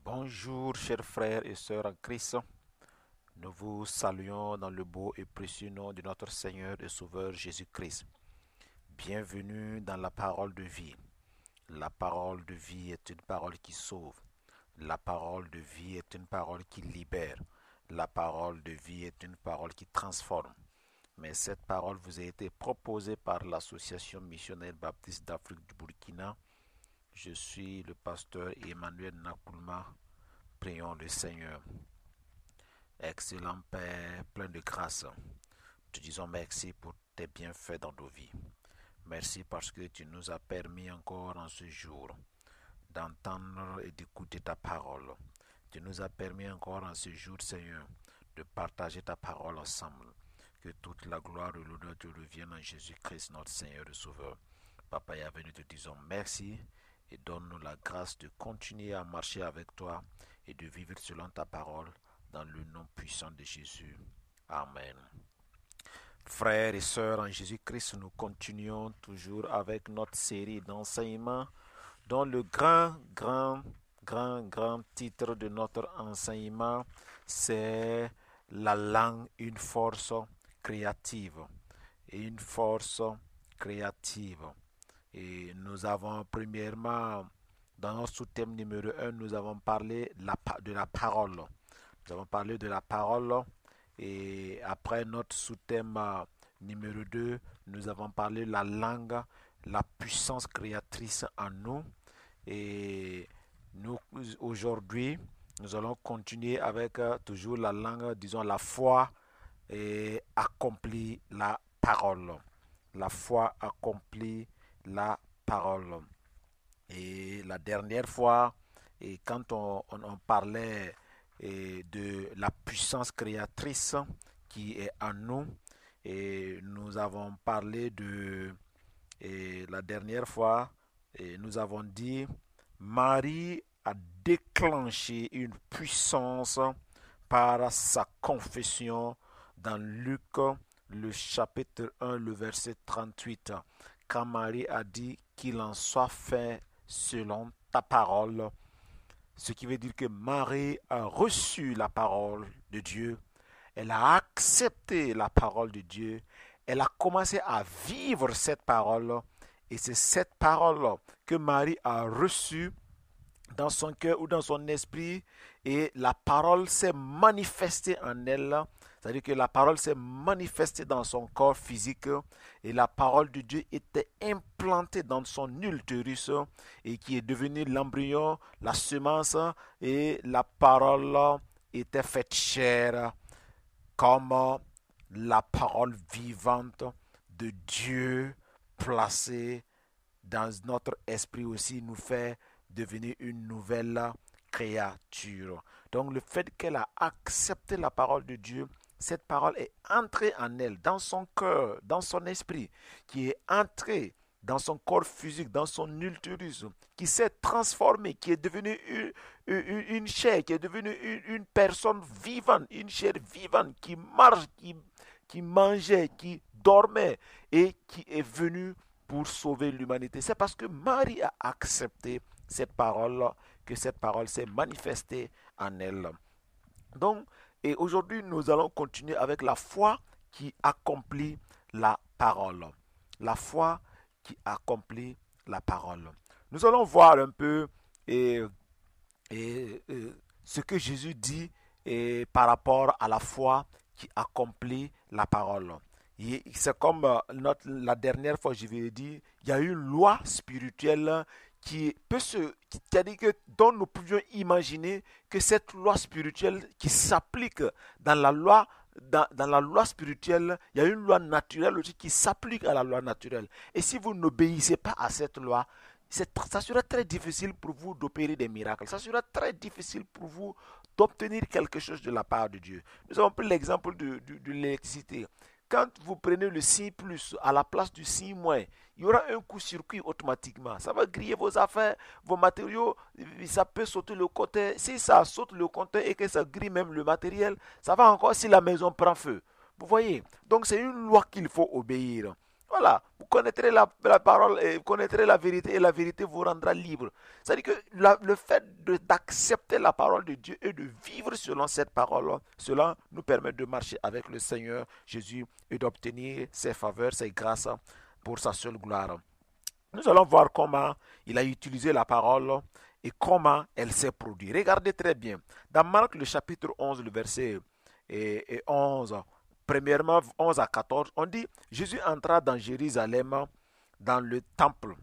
Bonjour chers frères et sœurs en Christ, nous vous saluons dans le beau et précieux nom de notre Seigneur et Sauveur Jésus-Christ. Bienvenue dans la parole de vie. La parole de vie est une parole qui sauve. La parole de vie est une parole qui libère. La parole de vie est une parole qui transforme. Mais cette parole vous a été proposée par l'Association missionnaire baptiste d'Afrique du Burkina. Je suis le pasteur Emmanuel Nakoulma. Prions le Seigneur. Excellent Père, plein de grâce, te disons merci pour tes bienfaits dans nos vies. Merci parce que tu nous as permis encore en ce jour d'entendre et d'écouter ta parole. Tu nous as permis encore en ce jour, Seigneur, de partager ta parole ensemble. Que toute la gloire et l'honneur te reviennent en Jésus-Christ, notre Seigneur et Sauveur. Papa Yahvé, nous te disons merci et donne-nous la grâce de continuer à marcher avec toi et de vivre selon ta parole dans le nom puissant de Jésus. Amen. Frères et sœurs en Jésus-Christ, nous continuons toujours avec notre série d'enseignements dont le grand titre de notre enseignement, c'est la langue, une force créative. Une force créative. Et nous avons premièrement, dans notre sous-thème numéro 1, nous avons parlé de la parole. Nous avons parlé de la parole et après notre sous-thème numéro 2, nous avons parlé de la langue, la puissance créatrice en nous. Et nous, aujourd'hui, nous allons continuer avec toujours la langue, disons la foi et accomplit la parole. La foi accomplit la parole. Et la dernière fois, et quand on parlait de la puissance créatrice qui est en nous, et nous avons parlé la dernière fois, et nous avons dit, Marie a déclenché une puissance par sa confession dans Luc, le chapitre 1, le verset 38, quand Marie a dit qu'il en soit fait selon ta parole, ce qui veut dire que Marie a reçu la parole de Dieu, elle a accepté la parole de Dieu, elle a commencé à vivre cette parole, et c'est cette parole que Marie a reçue dans son cœur ou dans son esprit, et la parole s'est manifestée en elle. C'est-à-dire que la parole s'est manifestée dans son corps physique et la parole de Dieu était implantée dans son utérus et qui est devenu l'embryon, la semence, et la parole était faite chair comme la parole vivante de Dieu placée dans notre esprit aussi nous fait devenir une nouvelle créature. Donc le fait qu'elle a accepté la parole de Dieu, cette parole est entrée en elle, dans son cœur, dans son esprit, qui est entrée dans son corps physique, dans son utérus, qui s'est transformée, qui est devenue une chair, qui est devenue une personne vivante, une chair vivante, qui marche, qui mangeait, qui dormait et qui est venue pour sauver l'humanité. C'est parce que Marie a accepté cette parole que cette parole s'est manifestée en elle. Donc, et aujourd'hui, nous allons continuer avec la foi qui accomplit la parole. La foi qui accomplit la parole. Nous allons voir un peu ce que Jésus dit par rapport à la foi qui accomplit la parole. C'est comme la dernière fois, je vous ai dit, il y a une loi spirituelle qui a dit que dont nous pouvions imaginer que cette loi spirituelle qui s'applique dans la loi dans la loi spirituelle, il y a une loi naturelle aussi qui s'applique à la loi naturelle. Et si vous n'obéissez pas à cette loi, ça sera très difficile pour vous d'opérer des miracles. Ça sera très difficile pour vous d'obtenir quelque chose de la part de Dieu. Nous avons pris l'exemple de l'électricité. Quand vous prenez le signe plus à la place du signe moins, il y aura un court-circuit automatiquement. Ça va griller vos affaires, vos matériaux, ça peut sauter le côté. Si ça saute le côté et que ça grille même le matériel, ça va encore si la maison prend feu. Vous voyez? Donc c'est une loi qu'il faut obéir. Voilà, vous connaîtrez la parole et vous connaîtrez la vérité vous rendra libre. C'est-à-dire que le fait d'accepter la parole de Dieu et de vivre selon cette parole, cela nous permet de marcher avec le Seigneur Jésus et d'obtenir ses faveurs, ses grâces pour sa seule gloire. Nous allons voir comment il a utilisé la parole et comment elle s'est produite. Regardez très bien. Dans Marc, le chapitre 11, le verset 11, premièrement 11 à 14, on dit, Jésus entra dans Jérusalem, dans le temple.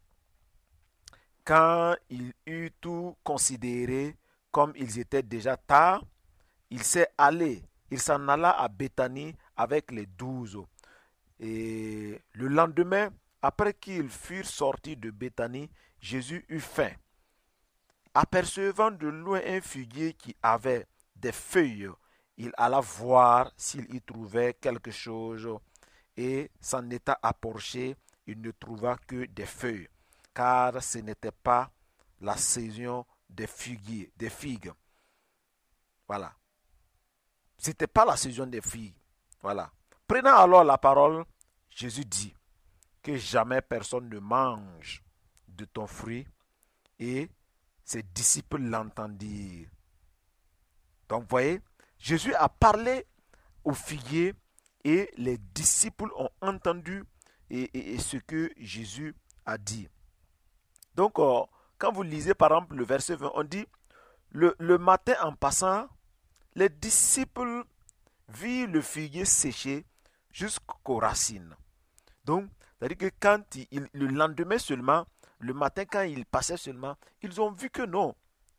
Quand il eut tout considéré, comme ils étaient déjà tard, il s'en alla à Béthanie avec les 12. Et le lendemain, après qu'ils furent sortis de Béthanie, Jésus eut faim. Apercevant de loin un figuier qui avait des feuilles, il alla voir s'il y trouvait quelque chose, et s'en étant approché, il ne trouva que des feuilles, car ce n'était pas la saison des figues. Voilà. Ce n'était pas la saison des figues. Voilà. Prenant alors la parole, Jésus dit que jamais personne ne mange de ton fruit, et ses disciples l'entendirent. Donc, vous voyez, Jésus a parlé au figuier et les disciples ont entendu et ce que Jésus a dit. Donc, quand vous lisez par exemple le verset 20, on dit, le matin en passant, les disciples virent le figuier séché jusqu'aux racines. Donc, c'est-à-dire que le lendemain seulement, le matin quand ils passaient seulement, ils ont vu que non.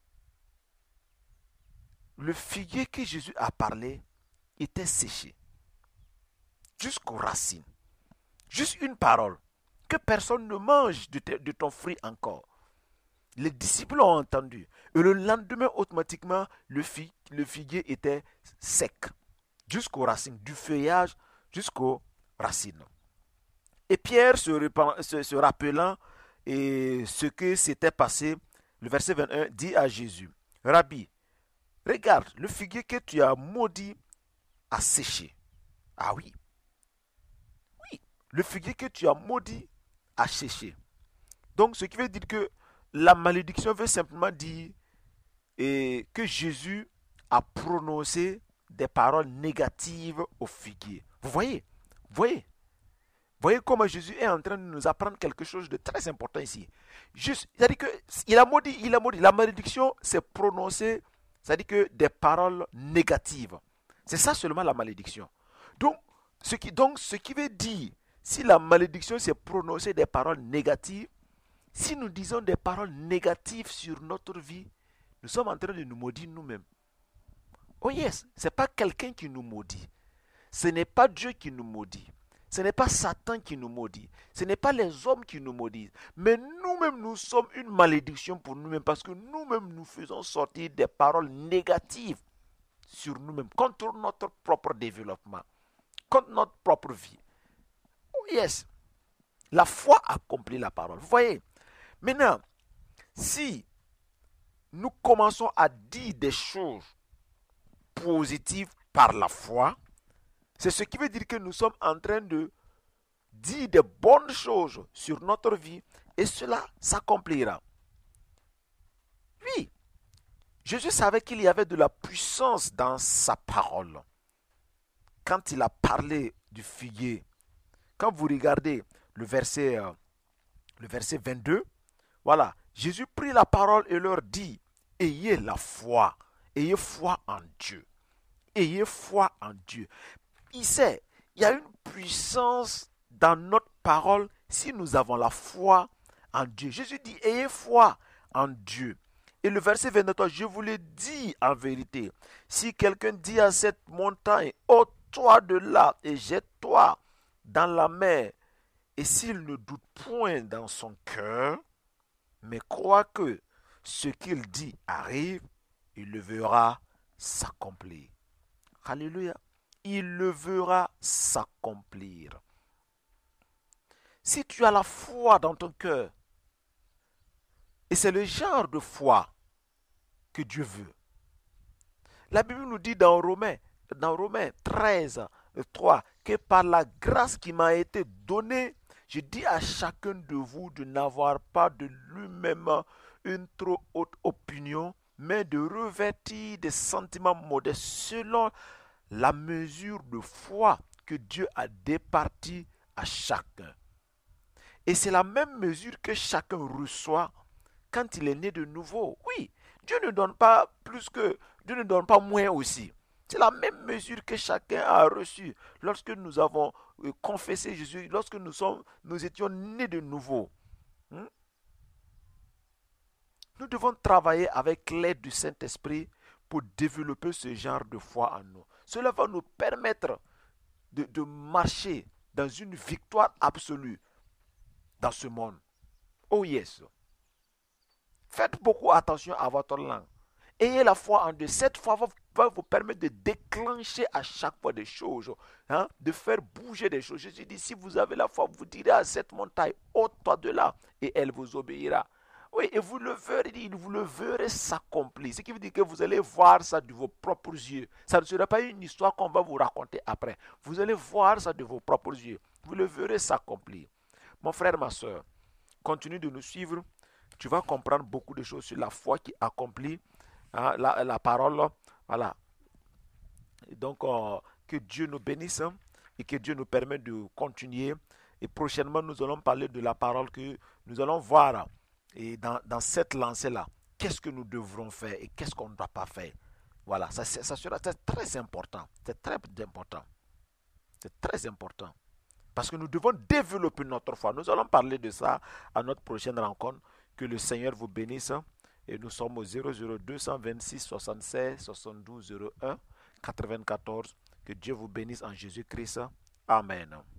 Le figuier que Jésus a parlé était séché jusqu'aux racines. Juste une parole. Que personne ne mange de ton fruit encore. Les disciples ont entendu. Et le lendemain, automatiquement, le figuier était sec. Jusqu'aux racines. Du feuillage jusqu'aux racines. Et Pierre, se rappelant ce que s'était passé, le verset 21 dit à Jésus, Rabbi, regarde, le figuier que tu as maudit a séché. Ah oui. Oui, le figuier que tu as maudit a séché. Donc, ce qui veut dire que la malédiction veut simplement dire que Jésus a prononcé des paroles négatives au figuier. Vous voyez? Voyez comment Jésus est en train de nous apprendre quelque chose de très important ici. C'est-à-dire qu'il a maudit. La malédiction s'est prononcée, c'est-à-dire que des paroles négatives. C'est ça seulement la malédiction. Donc, ce qui veut dire, si la malédiction s'est prononcée des paroles négatives, si nous disons des paroles négatives sur notre vie, nous sommes en train de nous maudire nous-mêmes. Oh yes, ce n'est pas quelqu'un qui nous maudit. Ce n'est pas Dieu qui nous maudit. Ce n'est pas Satan qui nous maudit. Ce n'est pas les hommes qui nous maudissent. Mais nous-mêmes, nous sommes une malédiction pour nous-mêmes parce que nous-mêmes, nous faisons sortir des paroles négatives sur nous-mêmes, contre notre propre développement, contre notre propre vie. Oh yes, la foi accomplit la parole. Vous voyez, maintenant, si nous commençons à dire des choses positives par la foi, c'est ce qui veut dire que nous sommes en train de dire de bonnes choses sur notre vie et cela s'accomplira. Oui, Jésus savait qu'il y avait de la puissance dans sa parole. Quand il a parlé du figuier, quand vous regardez le verset 22, voilà, Jésus prit la parole et leur dit, ayez la foi, ayez foi en Dieu. Ayez foi en Dieu. Il y a une puissance dans notre parole si nous avons la foi en Dieu. Jésus dit, ayez foi en Dieu. Et le verset 23, je vous le dis en vérité, si quelqu'un dit à cette montagne, ôte-toi de là et jette-toi dans la mer, et s'il ne doute point dans son cœur, mais croit que ce qu'il dit arrive, il le verra s'accomplir. Alléluia. Il le verra s'accomplir. Si tu as la foi dans ton cœur, et c'est le genre de foi que Dieu veut. La Bible nous dit dans Romains 13, 3. Que par la grâce qui m'a été donnée, je dis à chacun de vous de n'avoir pas de lui-même une trop haute opinion, mais de revêtir des sentiments modestes selon la mesure de foi que Dieu a départie à chacun. Et c'est la même mesure que chacun reçoit quand il est né de nouveau. Oui, Dieu ne donne pas plus que, Dieu ne donne pas moins aussi. C'est la même mesure que chacun a reçue lorsque nous avons confessé Jésus, lorsque nous étions nés de nouveau. Hmm? Nous devons travailler avec l'aide du Saint-Esprit pour développer ce genre de foi en nous. Cela va nous permettre de marcher dans une victoire absolue dans ce monde. Oh yes. Faites beaucoup attention à votre langue. Ayez la foi en Dieu. Cette foi va vous permettre de déclencher à chaque fois des choses, hein, de faire bouger des choses. Jésus dit, si vous avez la foi, vous direz à cette montagne, ôte-toi de là, et elle vous obéira. Oui, et vous le verrez s'accomplir. Ce qui veut dire que vous allez voir ça de vos propres yeux. Ça ne sera pas une histoire qu'on va vous raconter après. Vous allez voir ça de vos propres yeux. Vous le verrez s'accomplir. Mon frère, ma soeur, continue de nous suivre. Tu vas comprendre beaucoup de choses sur la foi qui accomplit, hein, la parole. Voilà. Et donc, que Dieu nous bénisse, hein, et que Dieu nous permette de continuer. Et prochainement, nous allons parler de la parole que nous allons voir. Et dans cette lancée-là, qu'est-ce que nous devrons faire et qu'est-ce qu'on ne doit pas faire. Voilà, ça sera très important. C'est très important. C'est très important. Parce que nous devons développer notre foi. Nous allons parler de ça à notre prochaine rencontre. Que le Seigneur vous bénisse. Et nous sommes au 00226 76 72 01 94. Que Dieu vous bénisse en Jésus-Christ. Amen.